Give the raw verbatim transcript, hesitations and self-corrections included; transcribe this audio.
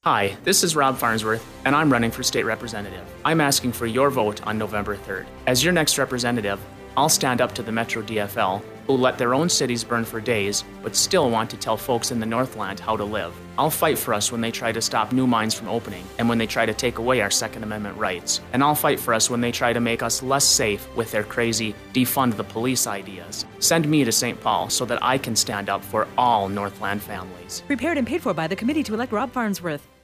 Hi, this is Rob Farnsworth, and I'm running for state representative. I'm asking for your vote on November third. As your next representative, I'll stand up to the Metro D F L, who let their own cities burn for days, but still want to tell folks in the Northland how to live. I'll fight for us when they try to stop new mines from opening, and when they try to take away our Second Amendment rights. And I'll fight for us when they try to make us less safe with their crazy defund the police ideas. Send me to Saint Paul so that I can stand up for all Northland families. Prepared and paid for by the Committee to Elect Rob Farnsworth.